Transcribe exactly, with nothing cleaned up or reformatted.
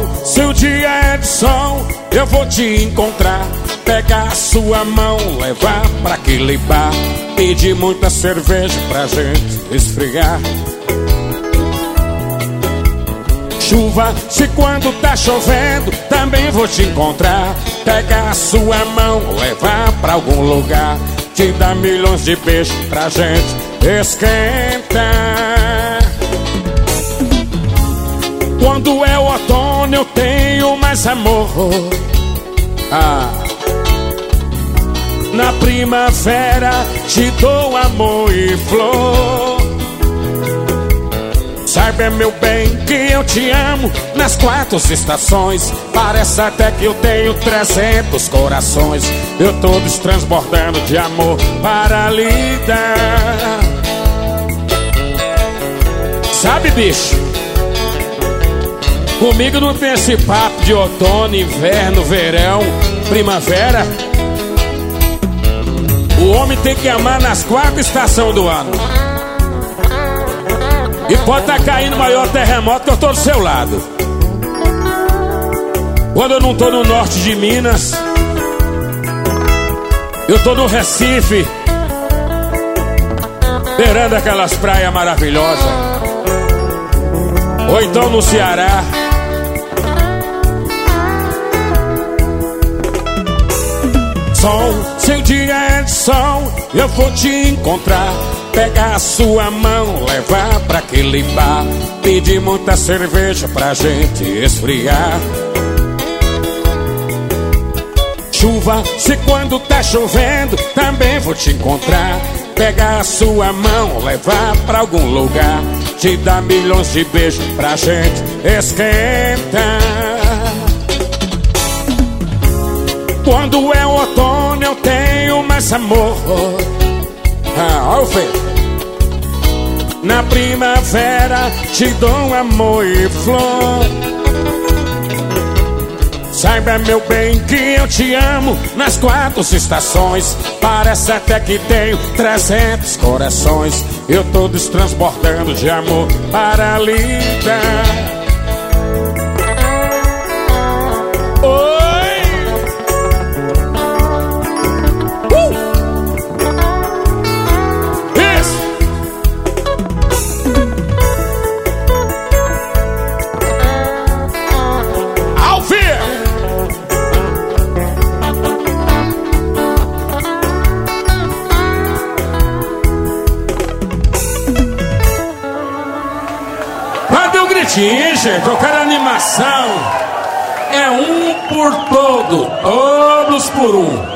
Sol, se o dia é de sol, eu vou te encontrar, pegar a sua mão, levar pra aquele bar, pedir muita cerveja pra gente esfriar. Chuva, se quando tá chovendo, também vou te encontrar, pegar a sua mão, levar pra algum lugar, te dar milhões de beijos pra gente esquentar. Quando é o outono eu tenho mais amor, ah. Na primavera te dou amor e flor. Saiba, meu bem, que eu te amo nas quatro estações. Parece até que eu tenho trezentos corações. Eu todos transbordando de amor para lhe dar. Sabe, bicho, comigo não tem esse papo de outono, inverno, verão, primavera. O homem tem que amar nas quatro estações do ano. E pode estar caindo o maior terremoto que eu tô do seu lado. Quando eu não tô no norte de Minas, eu tô no Recife, beirando aquelas praias maravilhosas. Ou então no Ceará. Sol, seu dia é de sol, eu vou te encontrar, pegar a sua mão, levar pra aquele bar, pedir muita cerveja pra gente esfriar. Chuva, se quando tá chovendo, também vou te encontrar, pegar a sua mão, levar pra algum lugar, te dar milhões de beijos pra gente esquentar. Quando é outono eu tenho mais amor, ah, ó, Fê. Na primavera te dou amor e flor. Saiba, meu bem, que eu te amo nas quatro estações. Parece até que tenho trezentos corações. Eu todos transbordando de amor para lhe dar. Gente, eu quero animação. É um por todo, todos por um.